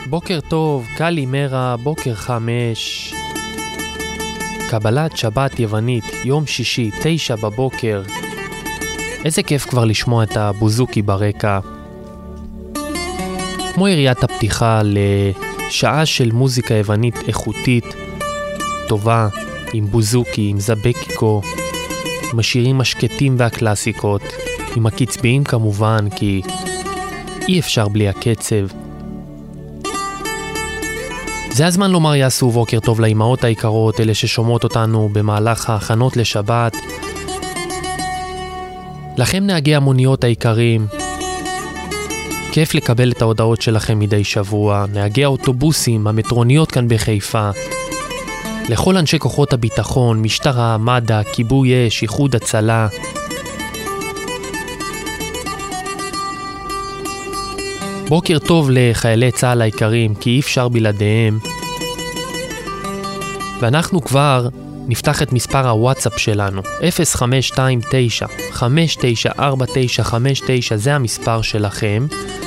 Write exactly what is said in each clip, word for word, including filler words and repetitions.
בוקר טוב, קלימרה, בוקר חמש. קבלת שבת יוונית, יום שישי, תשע בבוקר. איזה כיף כבר לשמוע את הבוזוקי ברקע. כמו יריית הפתיחה לשעה של מוזיקה יוונית איכותית, טובה, עם בוזוקי, עם זבקיקו, עם השירים השקטים והקלאסיקות, עם הקצביים כמובן, כי אי אפשר בלי הקצב. זה הזמן לומר יעשו בוקר טוב לאימהות היקרות, אלה ששומעות אותנו במהלך ההכנות לשבת. לכם נהגי המוניות היקרים, כיף לקבל את ההודעות שלכם מדי שבוע. נהגי האוטובוסים, המטרוניות כאן בחיפה, לכל אנשי כוחות הביטחון, משטרה, מד"א, כיבוי אש, איחוד הצלה. בוקר טוב לחיילי צה"ל היקרים, כי אי אפשר בלעדיהם. ואנחנו כבר נפתח את מספר הוואטסאפ שלנו, אפס חמש שתיים תשע חמש תשע ארבע תשע חמש תשע, זה המספר שלכם.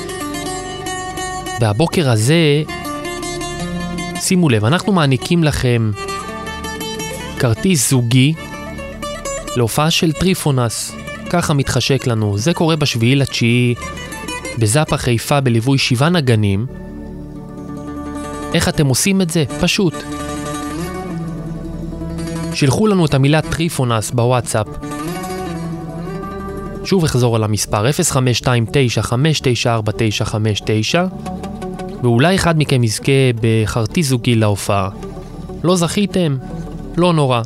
והבוקר הזה, שימו לב, אנחנו מעניקים לכם כרטיס זוגי להופעה של טריפונס, ככה מתחשק לנו. זה קורה בשביעי לתשיעי בזאפה חיפה בליווי שבעה נגנים. איך אתם עושים את זה? פשוט שילחו לנו את המילה טריפונס בוואטסאפ. שוב אחזור על המספר אפס חמש שתיים תשע חמש תשע ארבע תשע חמש תשע, ואולי אחד מכם יזכה בכרטיס זוגי להופעה. לא זכיתם? לא נורא.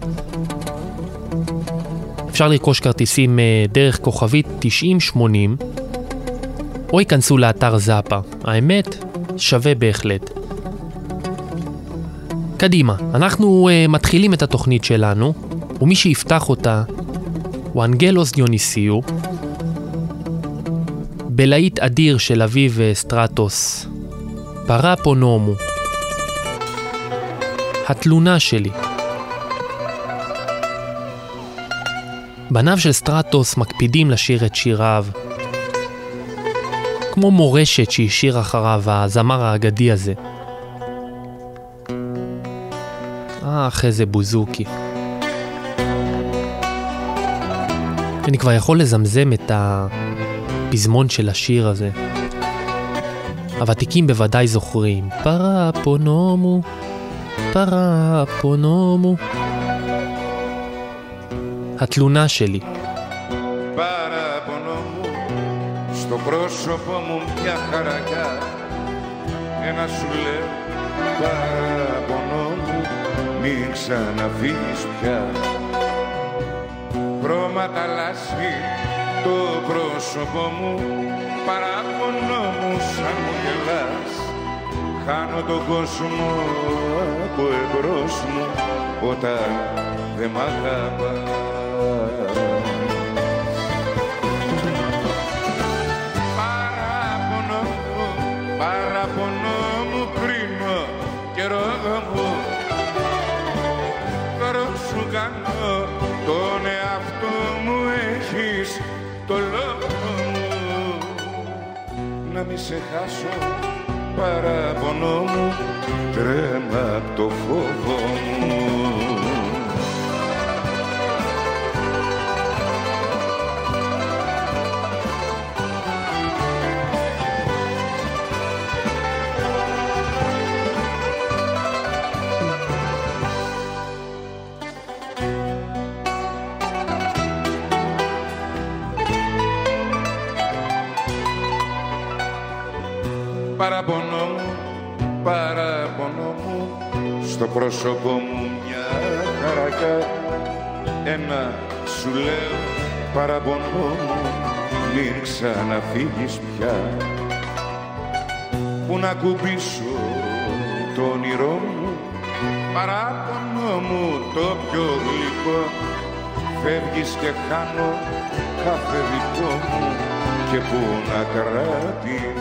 אפשר לרכוש כרטיסים דרך כוכבית תשעים שמונים, או ייכנסו לאתר זאפה. האמת, שווה בהחלט. קדימה, אנחנו uh, מתחילים את התוכנית שלנו, ומי שיפתח אותה הוא אנגלוס דיוניסיו, בלהיט אדיר של אביו סטרטוס, פרפונומו, התלונה שלי. בניו של סטרטוס מקפידים לשיר את שיריו, כמו מורשת שהשאיר אחריו הזמר האגדי הזה. אך, איזה בוזוקי. אני כבר יכול לזמזם את הפזמון של השיר הזה. הוותיקים בוודאי זוכרים. פרפונומו, פרפונומו. התלונה שלי. Παραπονόμου, στο πρόσωπο μου μια χαρακά. Ένα σου λέω, παραπονόμου, μην ξαναφύγεις πια. Χρώματα αλλάζει το πρόσωπο μου, παραπονόμου σαν μου γελάς. Χάνω τον κόσμο από εμπρός μου, όταν δεν μ' αγαπάς. Παραπονό μου κρίνω καιρό μου, τώρα σου κάνω τον εαυτό μου, έχεις το λόγο μου. Να μη σε χάσω παραπονό μου, τρέμα απ' το φόβο μου. Παραπονό μου, παραπονό μου, στο πρόσωπο μου μια χαρακά. Ένα σου λέω, παραπονό μου, μην ξαναφύγεις πια. Πού να κουμπίσω το όνειρό μου, παραπονό μου το πιο γλυκό. Φεύγεις και χάνω κάθε δικό μου, και πού να κρατήσω.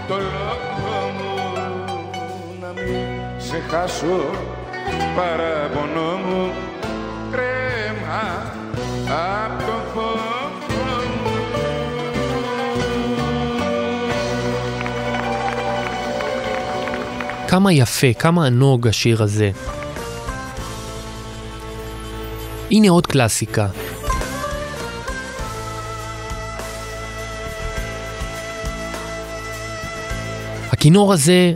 το λόγο μου να μην σε χάσω παραπονό μου τρέμα απ' το φόβο μου. כמה יפה, כמה ענוג השיר הזה. הנה עוד קלאסיקה. הכינור הזה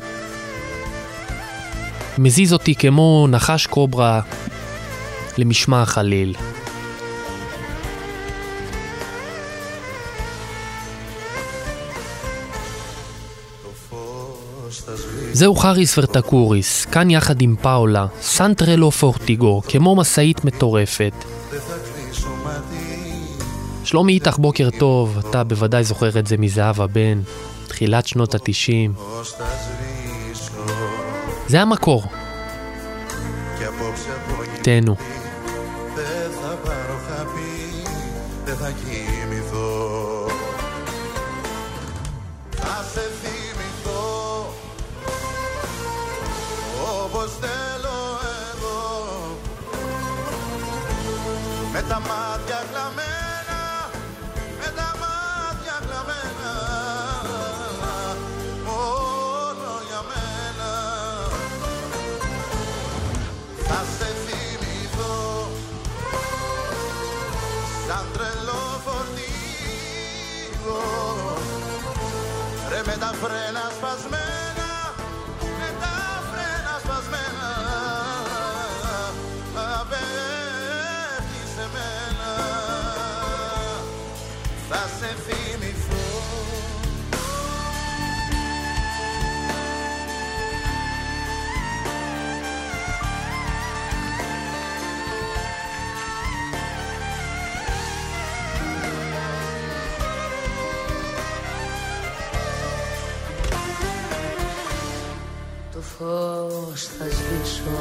מזיז אותי כמו נחש קוברה למשמע החליל. זהו חריס ורטקוריס, כאן יחד עם פאולה, סנטרלו פורטיגו, כמו מסעית מטורפת. שלומי איתך, בוקר טוב, אתה בוודאי זוכר את זה מזהב הבן, תחילת שנות התשעים. זה המקור. תהנו. Με τα μάτια κλαμμένα, με τα μάτια κλαμμένα, μόνο για μένα. Θα σε θυμηθώ σαν τρελό φορτίγο, ρε με τα φρένα σπασμένα, με τα φρένα σπασμένα. Θα σε θυμηθώ. Το φως θα σβήσω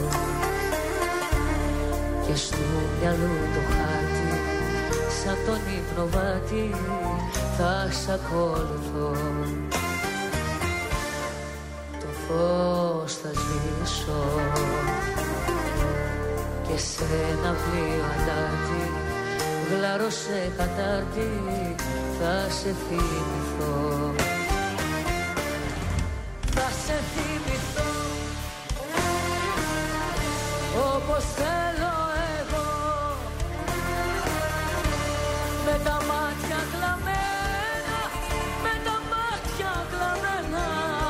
και στο μυαλό το χάτι σαν τον υπνοβάτη θα σ' ακολουθώ. Το φως θα σβήσω και σε ένα πλοίο αντάρτη γλαρό σε κατάρτι θα σε θυμηθώ. Θα σε θυμηθώ όπως θέλω εγώ, με τα μάτια κλαμμένα, με τα μάτια κλαμμένα,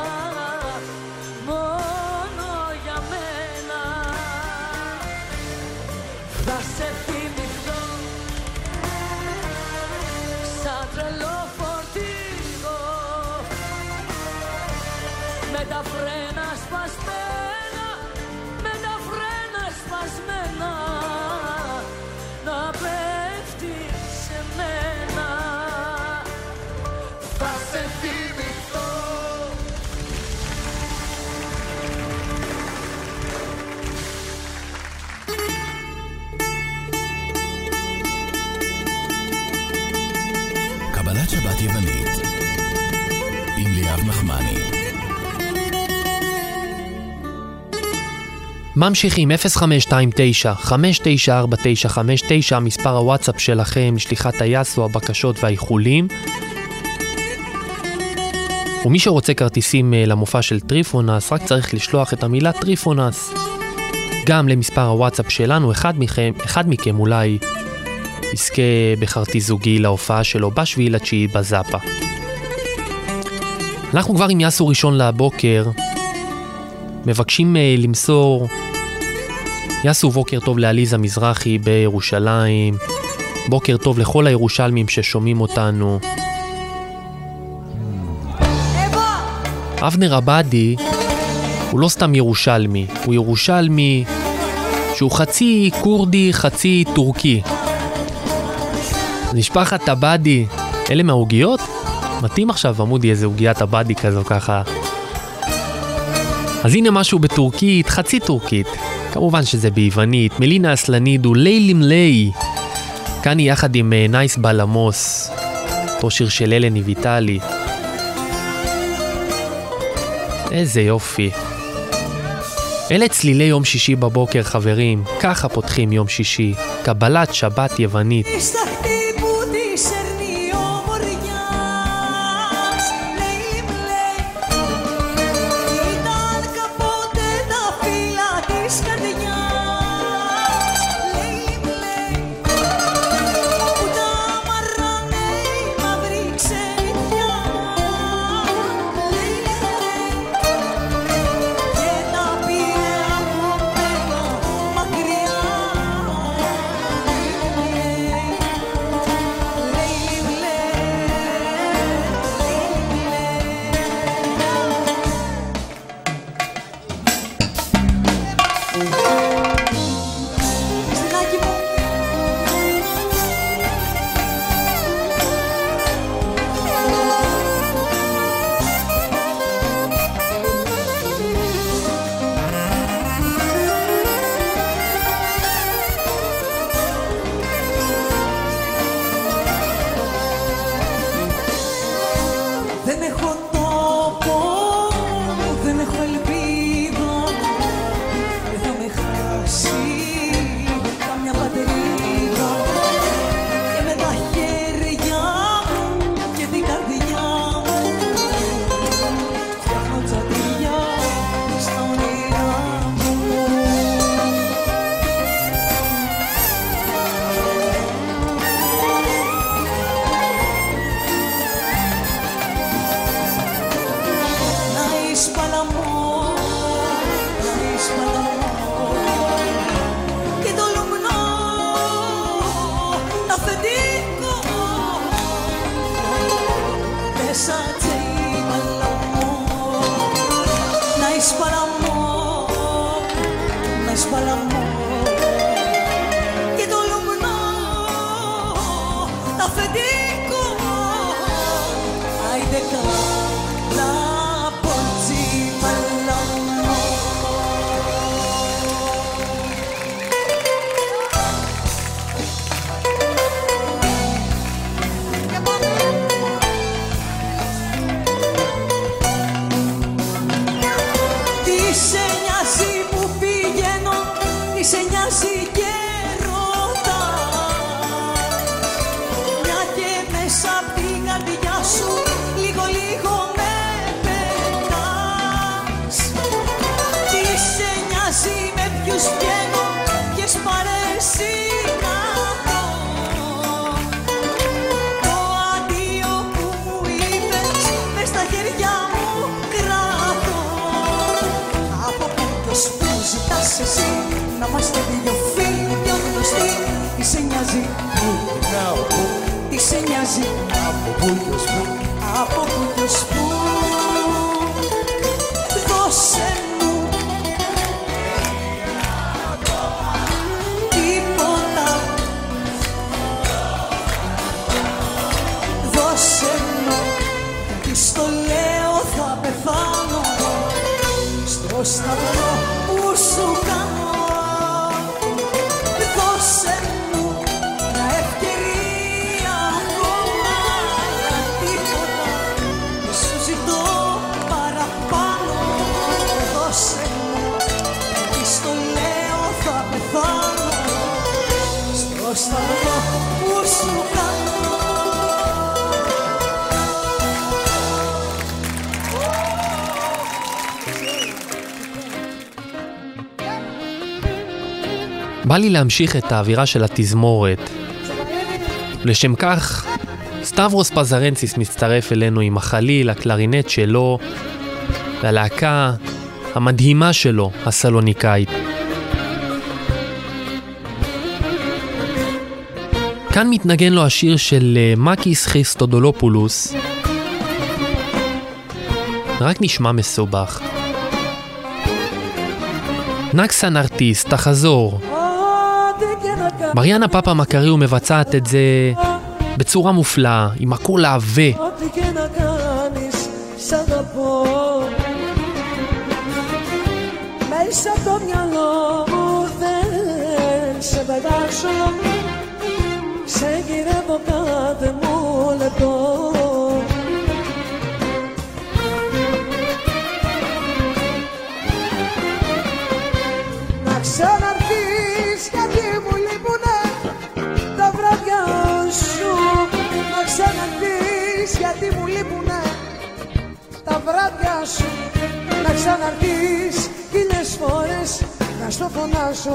μόνο για μένα. Θα σε θυμηθώ σαν τρελό φορτίγο, με τα φρένα σπασμένα, με τα φρένα σπασμένα, να πέφτει σε μένα. Θα σε θυμηθώ. קבלת שבת יוונית עם ליאב נחמני. ממשיכים אפס חמש שתיים תשע חמש תשע ארבע תשע חמש תשע, מספר הוואטסאפ שלכם לשליחת היסו, הבקשות והאיחולים. ומי שרוצה כרטיסים למופע של טריפונס, רק צריך לשלוח את המילה טריפונס גם למספר הוואטסאפ שלנו. אחד מכם, אחד מכם אולי יזכה בכרטיס זוגי להופעה שלו בשביעי לתשיעי בזאפה. אנחנו כבר עם יסו ראשון לבוקר, מבקשים למסור יסו בוקר טוב לאליזה מזרחי בירושלים, בוקר טוב לכל הירושלמים ששומעים אותנו. אבנר עבדי הוא לא סתם ירושלמי, הוא ירושלמי שהוא חצי קורדי חצי טורקי. משפחת עבדי, אלה מהעוגיות? מתאים עכשיו עמודי איזה עוגיית עבדי כזו ככה. אז הנה משהו בטורקית, חצי טורקית, כמובן שזה ביוונית. מלינה אסלנידו, לילים לי, כאן היא יחד עם נייס בלמוס, אותו שיר של אלני ויטלי. איזה יופי. אלה צלילי יום שישי בבוקר, חברים. ככה פותחים יום שישי. קבלת שבת יוונית. בא לי להמשיך את האווירה של התזמורת. לשם כך, סטברס פזרנציס מצטרף אלינו עם החליל, הקלרינט שלו, והלהקה המדהימה שלו, הסלוניקאית. כאן מתנגן לו השיר של מקיס חיסטודולופולוס. רק נשמע מסובך. נקסן ארטיסט, תחזור. מריאנה פאפה מקריו מבצעת את זה בצורה מופלאה, עם הקול העבה. Μέσα το μυαλό μου δεν σε πετάξω, σε γυρεύω κάθε μου λεπτό. βράδια σου. Να ξαναρθείς χίλιες φορές να στο φωνάζω.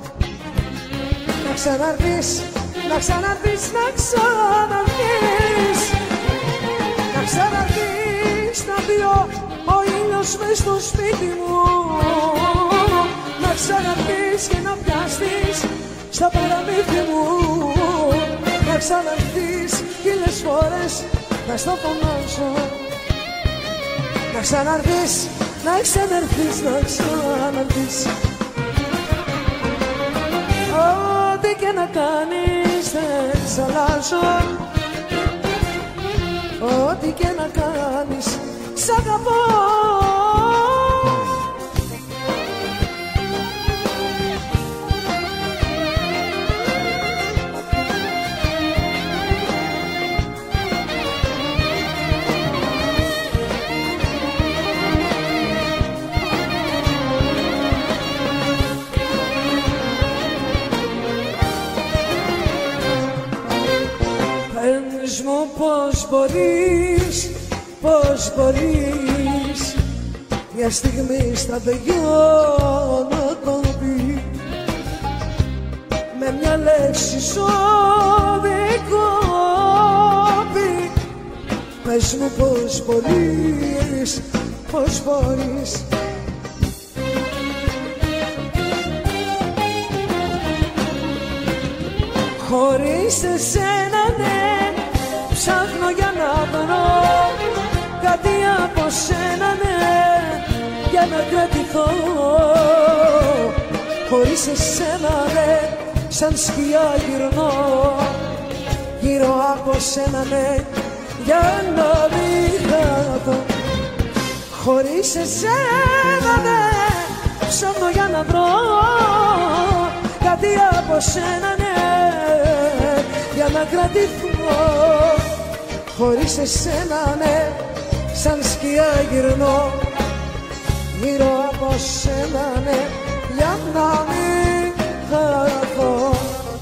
Να ξαναρθείς, να ξαναρθείς, να ξαναρθείς. Να ξαναρθείς να μπει ο ήλιος μες στο σπίτι μου. Να ξαναρθείς και να πιαστείς στα παραμύθια μου. Να ξαναρθείς χίλιες φορές να στο φωνάζω. Να ξαναρθείς, να ξαναρθείς, να ξαναρθείς. Ό,τι και να κάνεις δεν σ' αλλάζω. Ό,τι και να κάνεις σ' αγαπώ. Πες μου πώς μπορείς, πώς μπορείς μια στιγμή στα δυο να το πει. Με μια λέξη σου δικόπη. Πες μου πώς μπορείς, πώς μπορείς. Χωρίς εσένα ναι, ψάχνω για να βρω κάτι από σένα ναι, για να κρατηθώ. Χωρίς εσένα ναι, σαν σκιά γυρνώ, γύρω από σένα ναι, για να μην χαθώ. Χωρίς εσένα ναι, ψάχνω για να βρω κάτι από σένα ναι, για να κρατηθώ. Χωρίς εσένα ναι, σαν σκιά γυρνώ, γύρω από σένα ναι, για να μην χαθώ.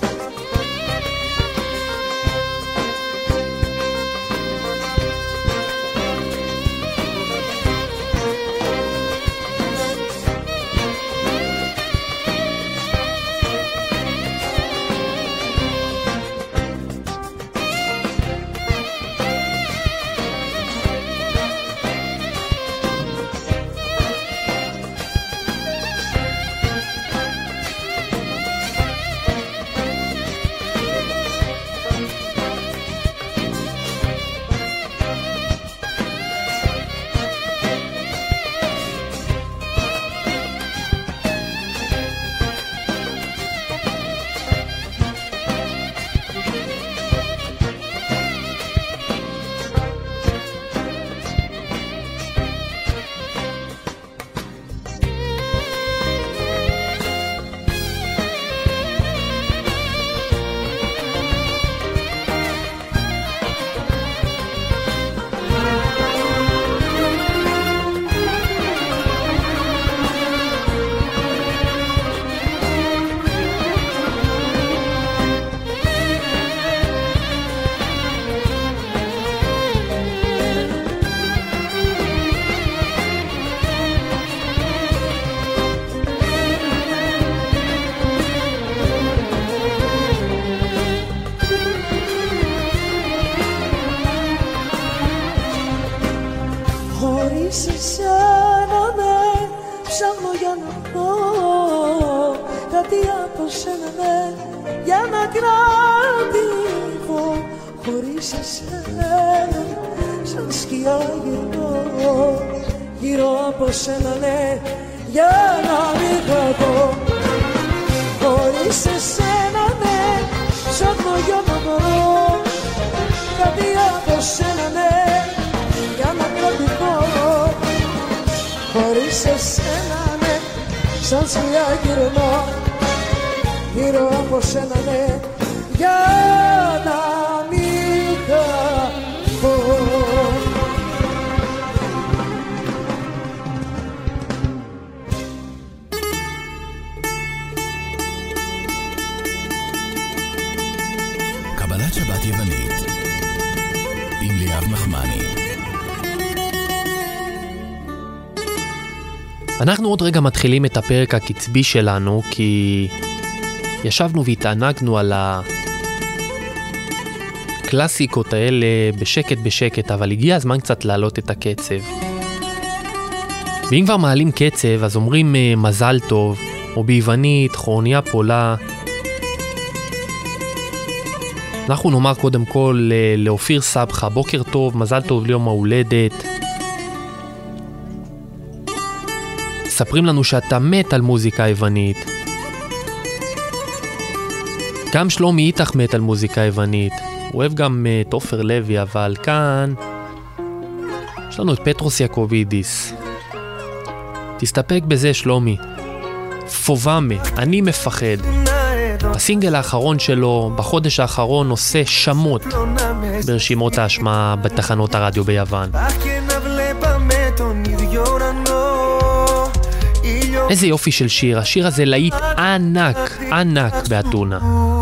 Χωρίς εσένα ναι, ψάχνω για να πω κάτι από σένα ναι, για να κρατηθώ. Χωρίς εσένα σαν σκιά γυρνώ, γύρω από σένα ναι, για να μην χαθώ. Χωρίς εσένα ναι, ψάχνω για να βρω κάτι από σένα ναι, για να κρατηθώ. Χωρίς εσένα ναι, σαν σκιά γυρνώ, γύρω από σένα ναι, για να μην χαθώ. קבלת שבת יוונית עם ליאב נחמני. אנחנו עוד רגע מתחילים את הפרק הקצבי שלנו, כי ישבנו והתענגנו על הקלאסיקות האלה בשקט בשקט, אבל הגיע הזמן קצת להעלות את הקצב. ואם כבר מעלים קצב, אז אומרים מזל טוב, או ביוונית, כרוניה פולה. אנחנו נאמר קודם כל לאופיר סבחה, בוקר טוב, מזל טוב ליום ההולדת. מספרים לנו שאתה מת על מוזיקה יוונית. גם שלומי איתך מת על מוזיקה יוונית. הוא אוהב גם את עופר לוי, אבל כאן יש לנו את פטרוס יעקובידיס. תסתפק בזה שלומי. פובאמה, אני מפחד. הסינגל האחרון שלו בחודש האחרון עושה שמות ברשימות ההשמעה בתחנות הרדיו ביוון. איזה יופי של שיר, השיר הזה להיט ענק, ענק באתונה.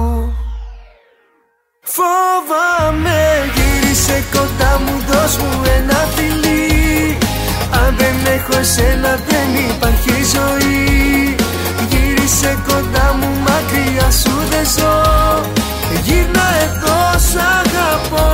Φόβαμαι, γύρισε κοντά μου, δώσ' μου ένα φιλί. Αν δεν έχω εσένα δεν υπάρχει ζωή. Γύρισε κοντά μου, μακριά σου δεν ζω. Γύρνα εδώ, σ' αγαπώ.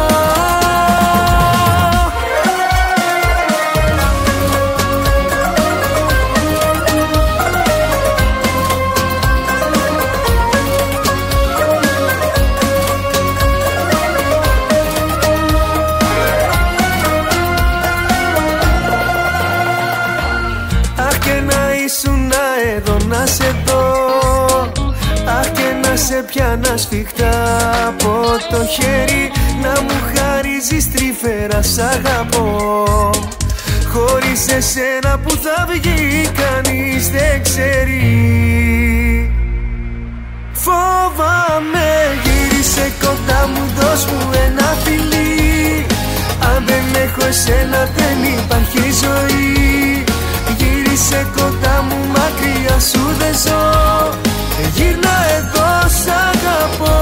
Να σε δω, αχ και να σε πιάνα σφιχτά από το χέρι, να μου χαρίζεις τρυφερά σ' αγαπώ. Χωρίς εσένα που θα βγει κανείς δεν ξέρει. Φόβαμαι, γύρισε κοντά μου, δώσ' μου ένα φιλί. Αν δεν έχω εσένα δεν υπάρχει ζωή. Γύρισε κοντά μου, μακριά σου δεν ζω. Γύρνα εδώ, σ' αγαπώ.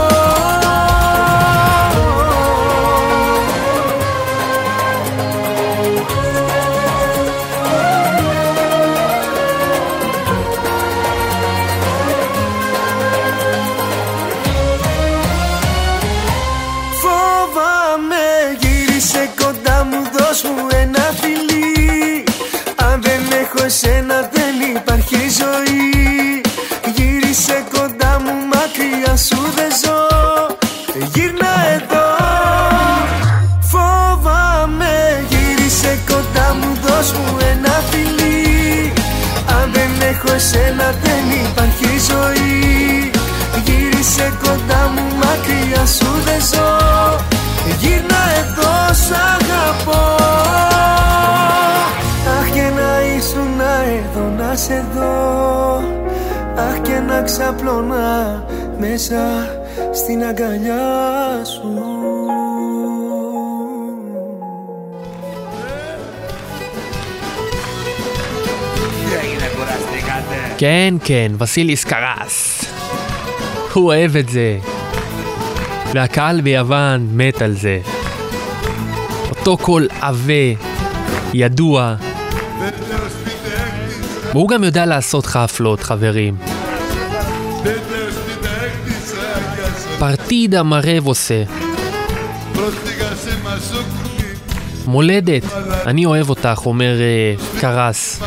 Φόβαμαι, γύρισε κοντά μου, δώσ' μου ένα φιλί. Αν δεν έχω εσένα δεν υπάρχει ζωή. Γύρισε κοντά μου, μακριά σου δεν ζω. Γύρνα εδώ. Φόβαμαι, γύρισε κοντά μου, δώσ' μου ένα φιλί. Αν δεν έχω εσένα δεν υπάρχει ζωή. Γύρισε κοντά μου, μακριά σου δεν ζω. Γύρνα εδώ, σ' αγαπώ. Αχ και να ήσουν εδώ να σε δω. Αχ και να ξαπλώνα μέσα στην αγκαλιά σου. כן, כן, וסיליס קרס. הוא אוהב את זה. והקהל ביוון מת על זה. אותו קול עבה, ידוע. והוא גם יודע לעשות חפלות, חברים. פרטידה מרב עושה. מולדת, אני אוהב אותך, אומר uh, קרס.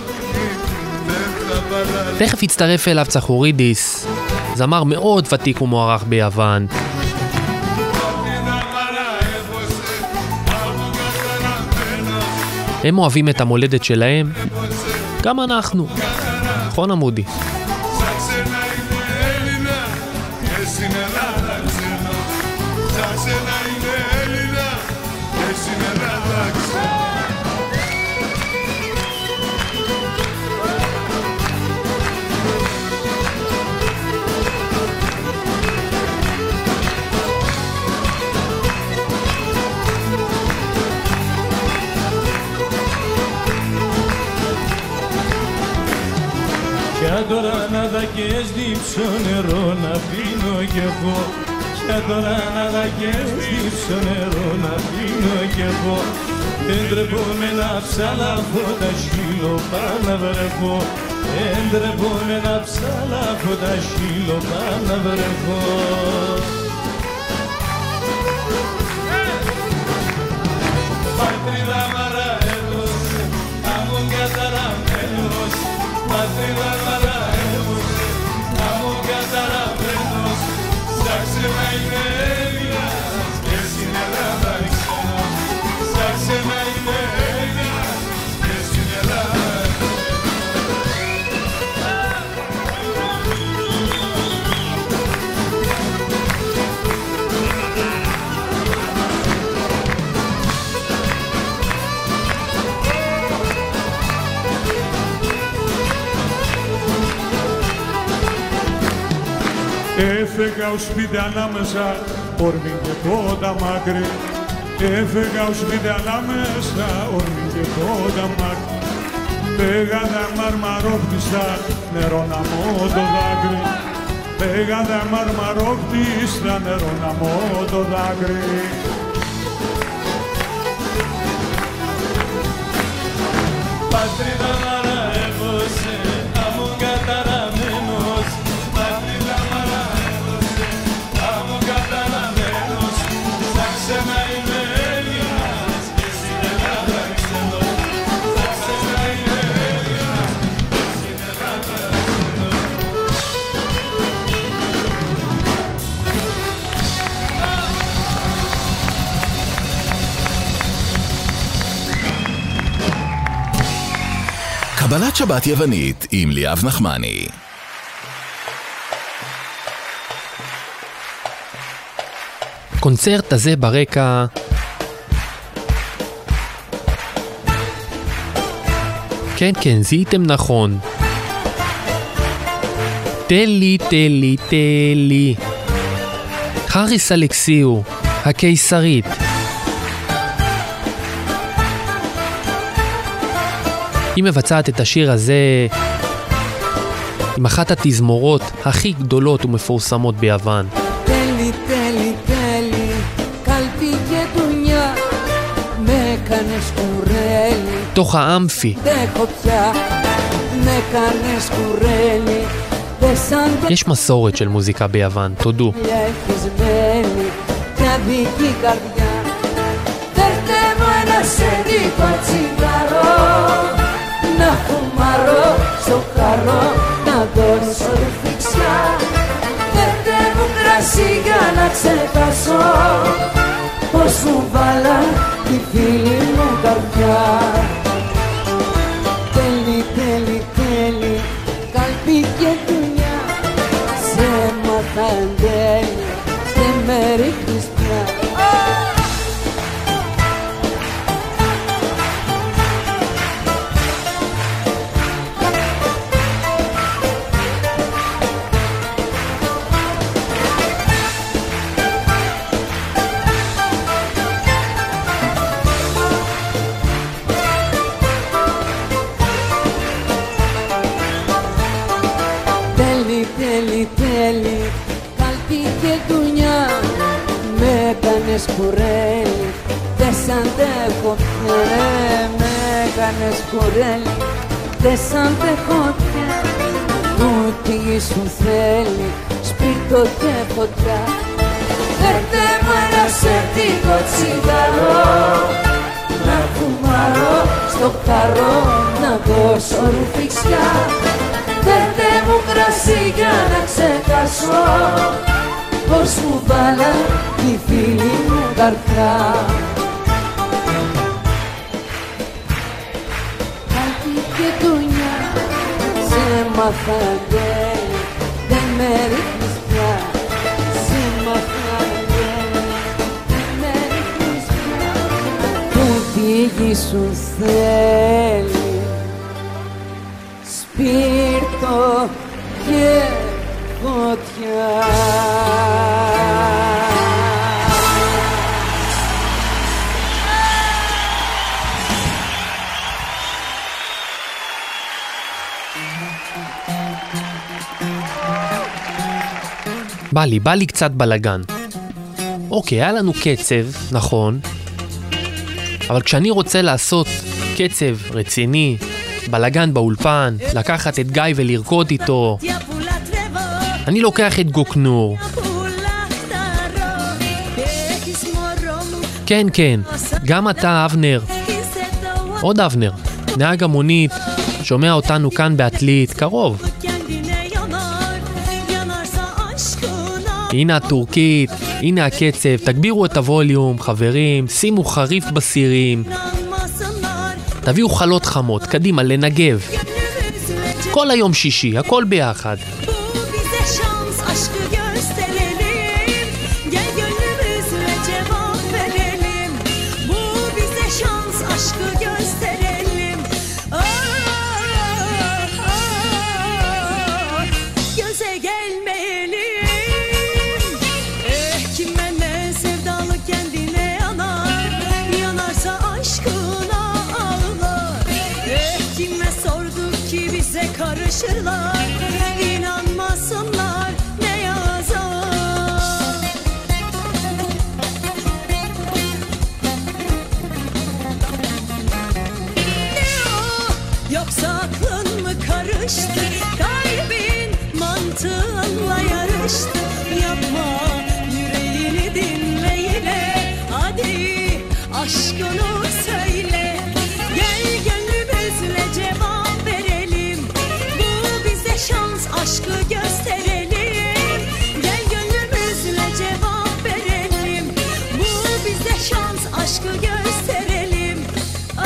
תכף יצטרף אליו צחורידיס, זמר מאוד ותיק ומוערך ביוון. הם אוהבים את המולדת שלהם, גם אנחנו. נכון עמודי? Για τώρα να δα και σδίψω νερό να πίνω κι εγώ. Για τώρα να δα και σδίψω νερό να πίνω κι εγώ. Εντρεπόμαι να ψαλαφώ τα σκύλο πάνω βρεθώ. Εντρεπόμαι να ψαλαφώ τα σκύλο πάνω βρεθώ. Πατρίδα μαρά έδωσε, αμούν καταραμένος. Πατρίδα μαρά έδωσε, αμούν καταραμένος. Ψάξε να είμαι Έλληνας και στην Ελλάδα ξένος. Ψάξε να είμαι Έλληνας και στην Ελλάδα. Έφεγα ως σπίτι ανάμεσα, όρμη και πόντα μάκρυ. Έφεγα ως σπίτι ανάμεσα, όρμη και πόντα μάκρυ. Λέγανε μαρμαρόχτιστα, νερό να μω το δάκρυ. Λέγανε μαρμαρόχτιστα, νερό να μω το δάκρυ. Πατρίδα μάρα έβωσε, αμούν καταραμένος. Πατρίδα μάρα έβωσε, αμούν καταραμένος. Ψάξε να είμαι Έλληνας και στην Ελλάδα ξένος. Ψάξε να είμαι Έλληνας και στην Ελλάδα ξένος. קבלת שבת יוונית עם ליאב נחמני. הקונצרט הזה ברקע כן כן זיהיתם נכון. תלי תלי תלי חריס אלכסיו הקיסרית. היא מבצעת את השיר הזה עם אחת התזמורות הכי גדולות ומפורסמות ביוון. Τέλει, τέλει, τέλει, καλπί και δουνιά, με κάνες κουρέλι. תוך האמפי Δεν έχω πια, με κάνες κουρέλι. Δεν σαν יש מסורת של מוזיקה ביוון, תודו. έχεις μέλη και αδική καρδιά. Φέρτε μου ένα σερίκο τσιγαρό, να φουμαρώ στο χαρό, να δώσω ρουφιξιά. Φέρτε μου κρασί για να ξεχάσω πως μου βάλα τη φίλη μου καρδιά. Τέλει, τέλει, τέλει, καλπί και δουλειά, σε μάθα εν τέλει και με ρίχνεις πια. Τέλει, τέλει, τέλει, καλπί και δουνιά, με έκανες κουρέλι, δεν σ' αντέχω πια. Με έκανες κουρέλι, δεν σ' αντέχω πια. Ούτε γη σου θέλει, σπίρτο και φωτιά. Φέρτε μου ένα σερτίκο τσιγαρό, να φουμαρώ στο χαρό, να δώσω ρουφιξιά. Φέρτε μου κρασί για να ξεχάσω πως μου βάλα τη φίλη μου καρδιά. Κάτι και δουνιά, σε μάθα τέλει, δεν με ρίχνεις πια. Σε μάθα τέλει, δεν με ρίχνεις πια. Που τη γη σου θέλει, σπίρτο και φωτιά. בא לי, בא לי קצת בלגן. אוקיי, היה לנו קצב, נכון, אבל כשאני רוצה לעשות קצב רציני, בלגן באולפן, לקחת את גיא ולרקוד איתו, אני לוקח את גוקנור. כן, כן, גם אתה, אבנר. עוד אבנר, נהג המונית, שומע אותנו כאן בעתלית, קרוב. הנה הטורקית, הנה הקצב, תגבירו את הווליום, חברים, שימו חריף בסירים, תביאו חלות חמות, קדימה, לנגב. כל היום שישי, הכל ביחד. Karışırlar, inanmasınlar ne yazar. Ne o, yoksa aklın mı karıştı? Kalbin mantığınla yarıştı. Yapma, yüreğini dinle yine. Hadi aşkını söyle. Gel gönlümüzle cevap verelim. Şans aşkı gösterelim. Gel gönlümüzle cevap verelim. Bu bize şans aşkı gösterelim. Ah,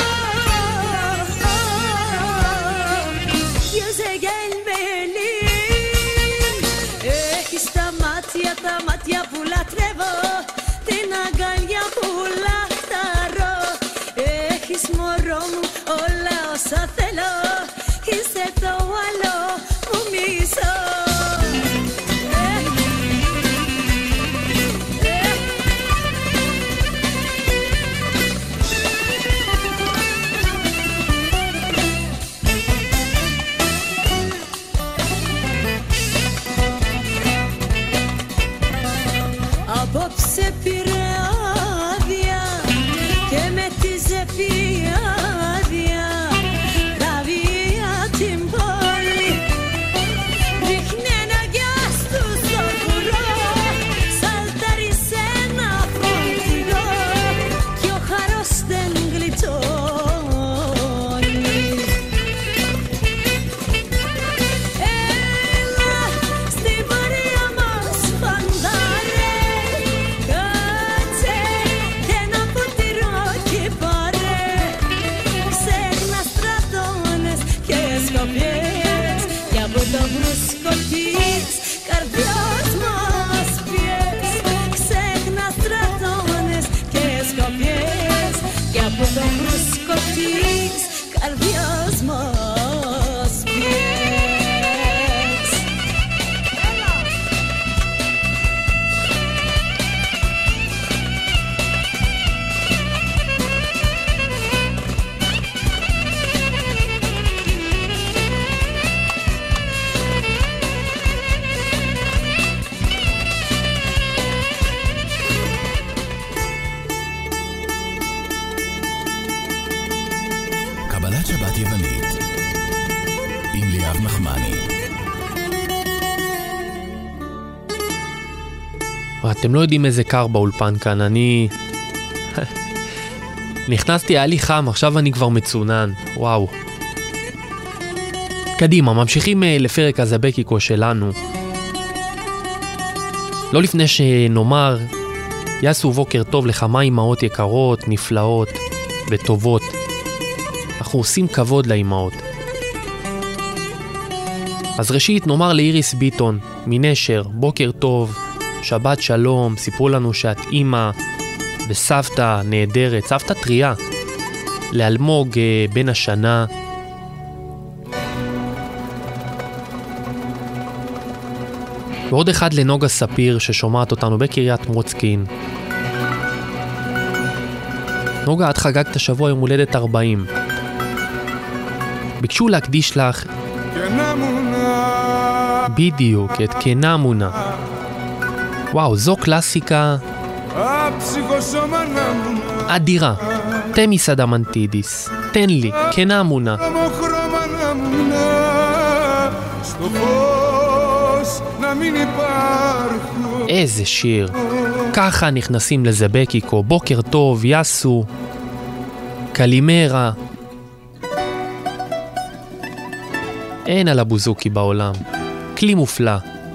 ah, yüze gelmeyelim. Eh istamat yatamat yapula trevo. Tenagal yapula taro. Eh ismorom ola osatelo. Hiseto walo umiso. Απόψε πήρε άδεια και με τη ζεφιάδια τραβία την πόλη. Ρίχνει ένα γκιάς του στο φουρό, σαλτάρει σε ένα φωτεινό κι ο χαρός δεν γλιτώνει. Έλα στην πορεία μας φαντάρε, κάτσε και ένα ποτηρό κι πάρε. Ξέχνα στρατώνες και σκοπιές κι από το βρούσκο της καρδιάς μας πιες. Ξέχνα στρατώνες και σκοπιές κι από το βρούσκο της καρδιάς μας πιες. קבלת שבת יוונית עם ליאב נחמני. אתם לא יודעים איזה קר באולפן כאן, אני... נכנסתי, היה לי חם, עכשיו אני כבר מצונן, וואו. קדימה, ממשיכים אה, לפרק הזבקיקו שלנו. לא לפני שנאמר, יעשו בוקר טוב לכמה אמהות יקרות, נפלאות וטובות. אנחנו עושים כבוד לאמהות. אז ראשית נאמר לאיריס ביטון, מנשר, בוקר טוב, שבת שלום, סיפרו לנו שאת אימא וסבתא נהדרת, סבתא טריה, לאלמוג אה, בן השנה. ועוד אחד לנוגה ספיר ששומעת אותנו בקריית מוצקין. נוגה, את חגגת השבוע יום הולדת ארבעים. ביקשו להקדיש לך בדיוק את כנמונה. וואו, זו קלאסיקה אדירה. Αρτέμις Ανταμαντίδης, תן לי, כנה מונה. Χρώμα να μουνα, στο φως να μην υπάρχω. איזה שיר. ככה נכנסים לזבקיקו, בוקר טוב, יסו, קלימרה. אין על הבוזוקי בעולם. כלי מופלא.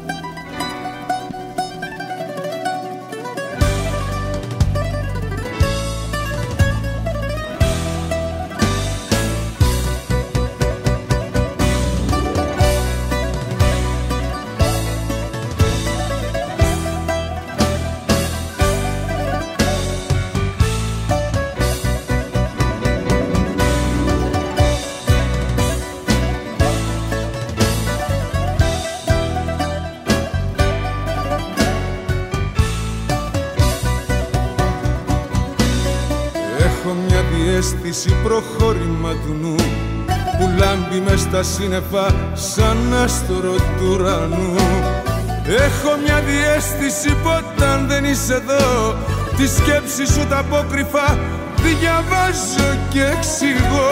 Αίσθηση προχώρημα του νου που λάμπει μες στα σύννεφα σαν άστρο του ουρανού. Έχω μια διαίσθηση που όταν δεν είσαι εδώ τη σκέψη σου τα απόκρυφα διαβάζω και εξηγώ.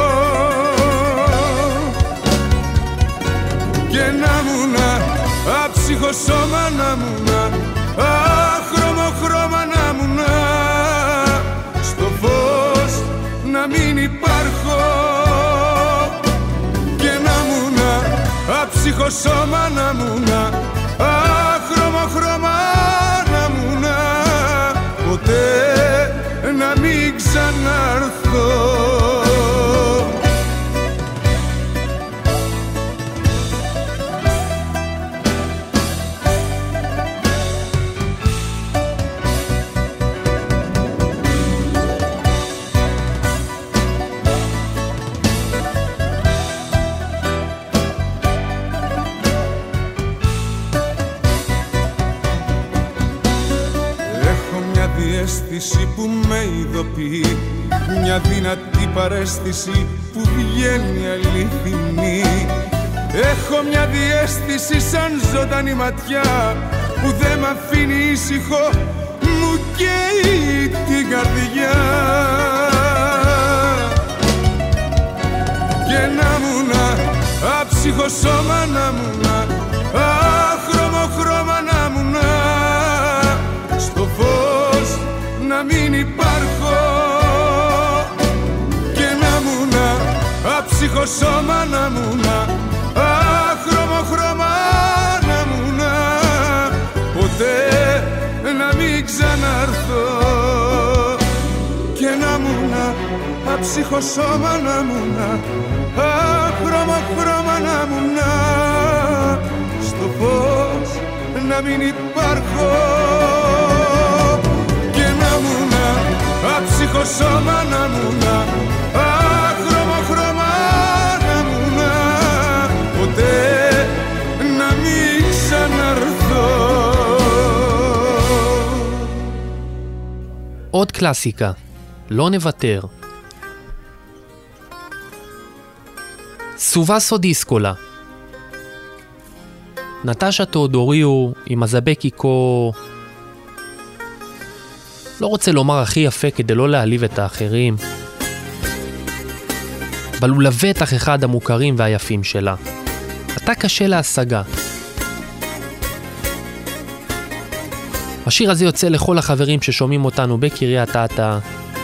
Και να μουνα, άψυχο σώμα να μουνα, άχρωμο χρώμα να μουνα, στο φως να μην υπάρχω. Και να μουνα, άψυχο σώμα να μουνα, άχρωμο χρώμα να μουνα, ποτέ να μην ξαναρθώ. Αίσθηση που με ειδοποιεί, μια δυνατή παρέστηση που βγαίνει αληθινή. Έχω μια διαίσθηση σαν ζωντανή ματιά που δεν μ' αφήνει ήσυχο, μου καίει την καρδιά. Και να μουνα, άψυχο σώμα να μουνα, άχρωμο χρώμα να μουνα, στο φως να μην υπάρχω. Και να μουνα, άψυχο σώμα να μουνα, άχρωμο χρώμα να μουνα, ποτέ να μην ξαναρθώ. Και να μουνα, άψυχο σώμα να μουνα, άχρωμο χρώμα να μουνα, στο φως να μην υπάρχω. Άψυχο σώμα να μουνα, άχρωμο χρώμα να μουνα, ποτέ να μην ξαναρθώ. עוד קלאסיקה, לא נוותר. סובסו דיסקולה. נטשה תאודוריו עם הזבקיקו, לא רוצה לומר הכי יפה כדי לא להעליב את האחרים, אבל הוא לבטח אחד המוכרים והיפים שלה. אתה קשה להשגה. השיר הזה יוצא לכל החברים ששומעים אותנו בקריית אתא,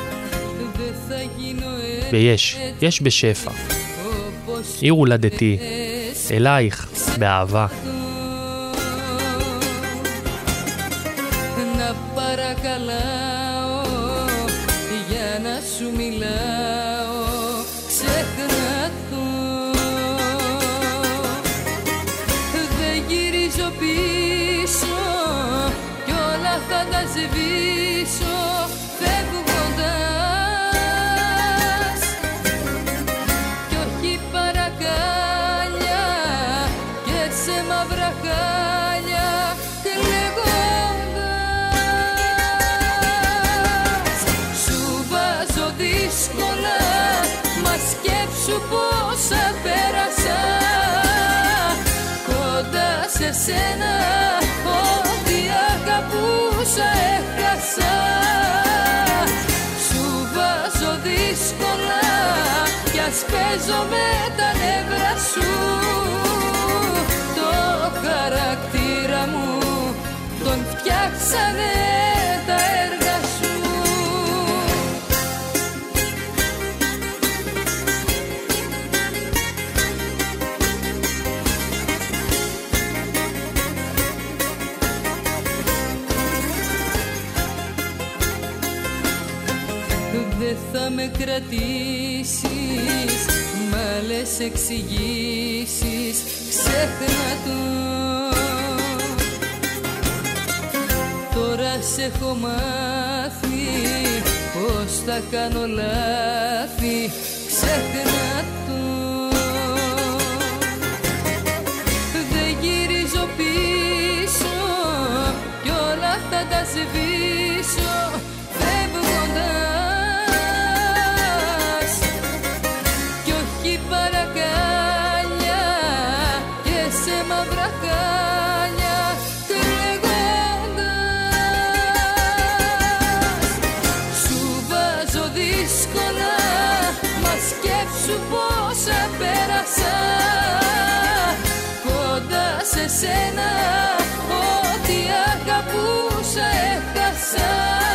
ויש, יש בשפע. עיר הולדתי, אלייך באהבה. Παρακαλάω για να σου μιλάω, ξέχνα το. Δεν γυρίζω πίσω κι όλα θα τα σβήσω φεύγοντας, κι όχι παρακάλια και σε μαύρα χάλια κλαίγοντας. Σου βάζω δύσκολα, μα σκέψου πόσα πέρασα κοντά σε σένα, ό,τι αγαπούσα έχασα. Σου βάζω παίζω με τα νεύρα σου. Το χαρακτήρα μου τον φτιάξανε τα έργα σου. Δεν θα με κρατήσεις μ' άλλες εξηγήσεις, ξέχνα το. Τώρα σε έχω μάθει πως θα κάνω λάθη, ξέχνα το. Δεν γυρίζω πίσω κι όλα θα τα σβήσω φεύγοντας, κι όχι παρακάλια και σε μαύρα χάλια τρεγώντας. Σου βάζω δύσκολα, μα σκέψου πόσα πέρασα κοντά σε σένα, ό,τι αγαπούσα έχασα.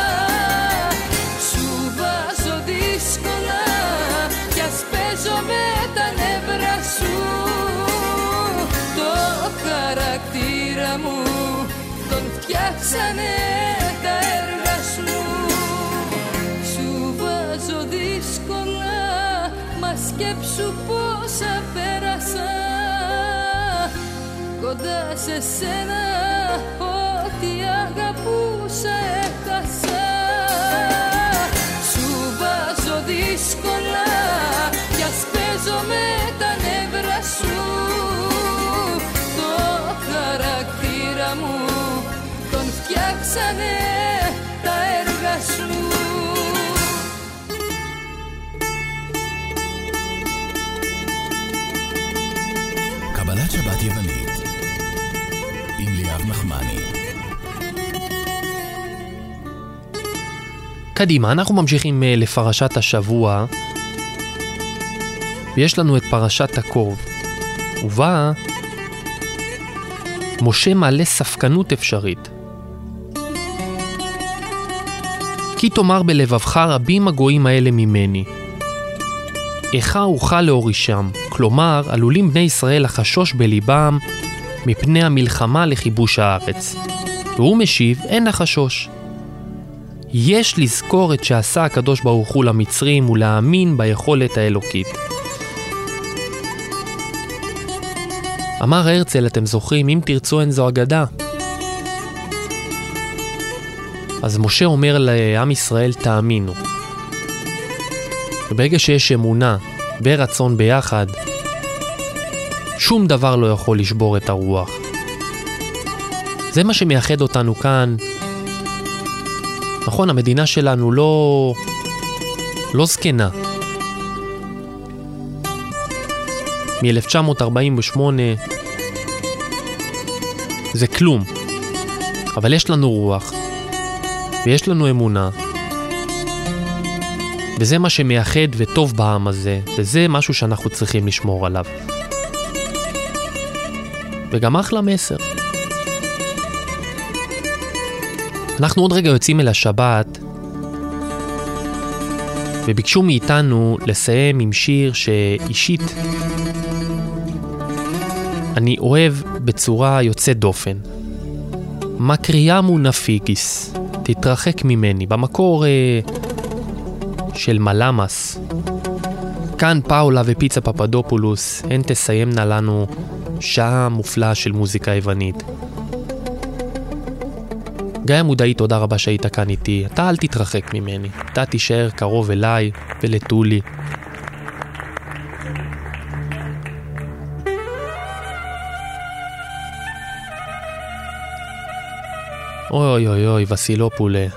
Σου βάζω δύσκολα κι ας παίζω με τα νεύρα σου. Το χαρακτήρα μου τον φτιάξανε τα έργα σου. Σου βάζω δύσκολα, μα σκέψου πόσα πέρασα κοντά σε σένα, ό,τι αγαπούσα έχασα. Σου βάζω δύσκολα κι ας παίζω με τα νεύρα σου. Το χαρακτήρα μου τον φτιάξανε τα έργα σου. קבלת שבת יוונית עם ליאב נחמני. קדימה, אנחנו ממשיכים לפרשת השבוע, ויש לנו את פרשת הקרוב, ובה משה מעלה ספקנות אפשרית. כי תאמר בלבבך רבים הגויים האלה ממני, איך אוכל להורישם, כלומר עלולים בני ישראל לחשוש בליבם מפני המלחמה לכיבוש הארץ. והוא משיב, אין החשוש. יש לזכור את שעשה הקדוש ברוך הוא למצרים ולהאמין ביכולת האלוקית. אמר הרצל, אתם זוכרים, אם תרצו אין זו אגדה. אז משה אומר לעם ישראל, תאמינו. וברגע שיש אמונה ברצון ביחד, שום דבר לא יכול לשבור את הרוח. זה מה שמייחד אותנו כאן. נכון, המדינה שלנו לא לא זקנה. מ-אלף תשע מאות ארבעים ושמונה זה כלום. אבל יש לנו רוח ויש לנו אמונה, וזה מה שמייחד וטוב בעם הזה, וזה משהו שאנחנו צריכים לשמור עליו. וגם אחלה מסר. אנחנו עוד רגע יוצאים אל השבת, וביקשו מאיתנו לסיים עם שיר שאישית אני אוהב בצורה יוצאת דופן. מקריאמו נפיגיס, תתרחק ממני, במקור אה, של מלמס. כאן פאולה ופיצה פפדופולוס, הן תסיימנה לנו שעה מופלאה של מוזיקה יוונית. גיא מודעי, תודה רבה שהיית כאן איתי. אתה אל תתרחק ממני, אתה תישאר קרוב אליי ולטולי. אוי אוי אוי, וסילופולה.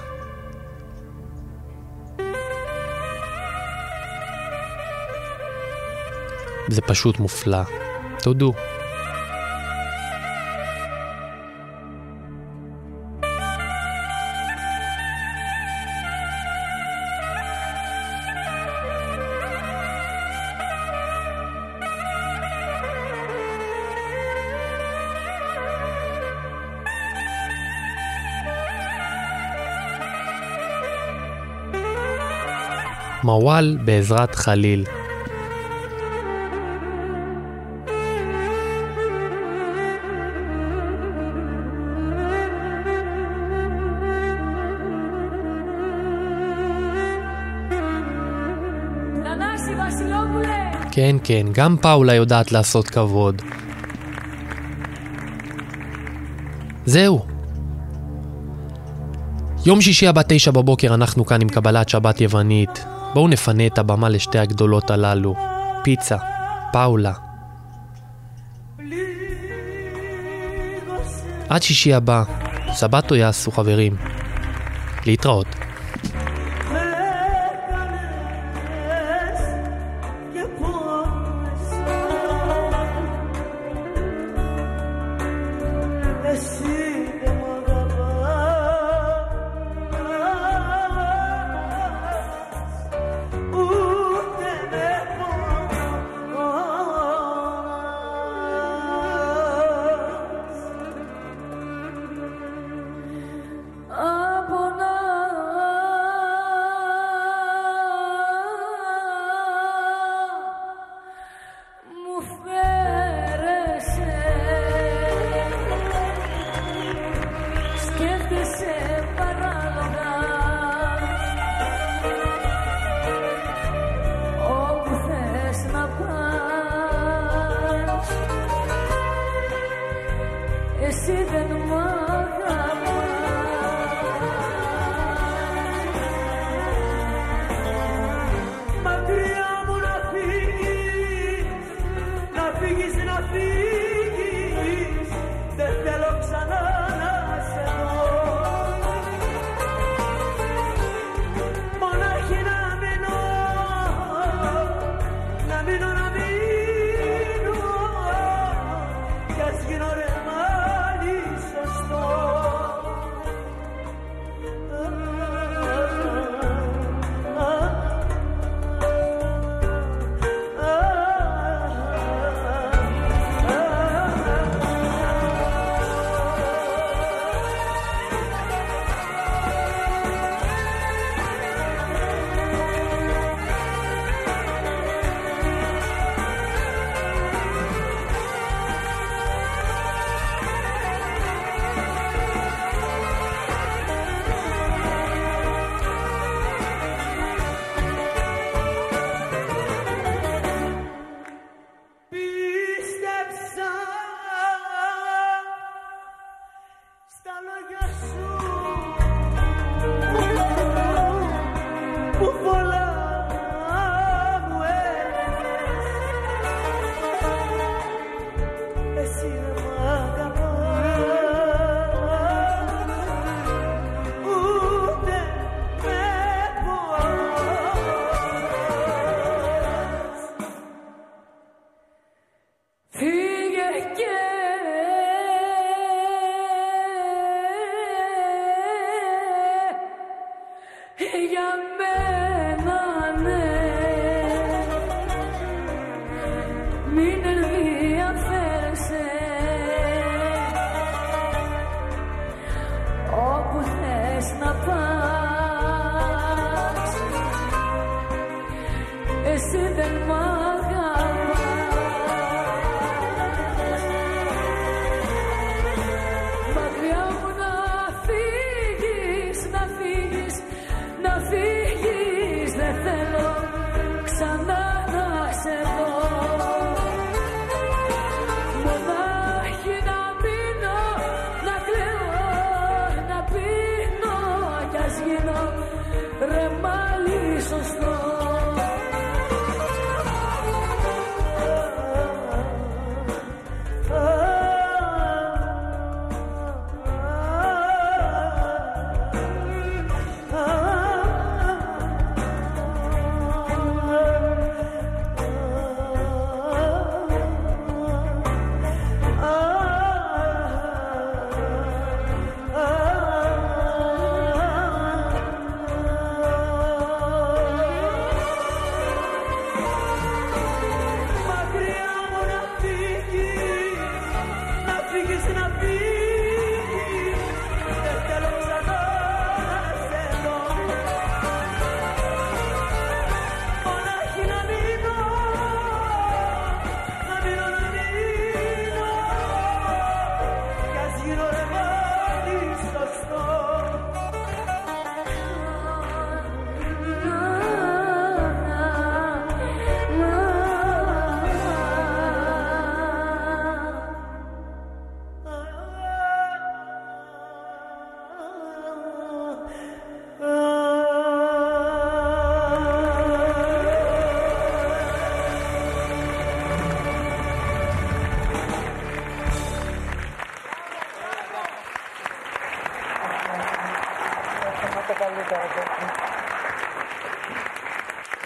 זה פשוט מופלא. תודו. מוואל בעזרת חליל. כן, כן, גם פאולה יודעת לעשות כבוד. זהו. יום שישי הבא תשע בבוקר אנחנו כאן עם קבלת שבת יוונית. בואו נפנה את הבמה לשתי הגדולות הללו. פיצה, פאולה. עד שישי הבא, סבתו יעשו חברים. להתראות.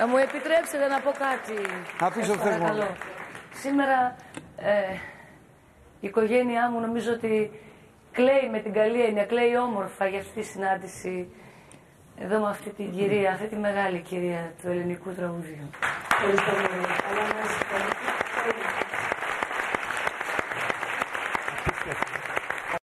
Θα μου επιτρέψετε να πω κάτι. Να πεις ο θες μόνο. Σήμερα ε, η οικογένειά μου νομίζω ότι κλαίει με την καλή έννοια, κλαίει όμορφα για αυτή τη συνάντηση εδώ με αυτή την κυρία, αυτή τη μεγάλη κυρία του ελληνικού τραγουδιού. Ευχαριστώ πολύ.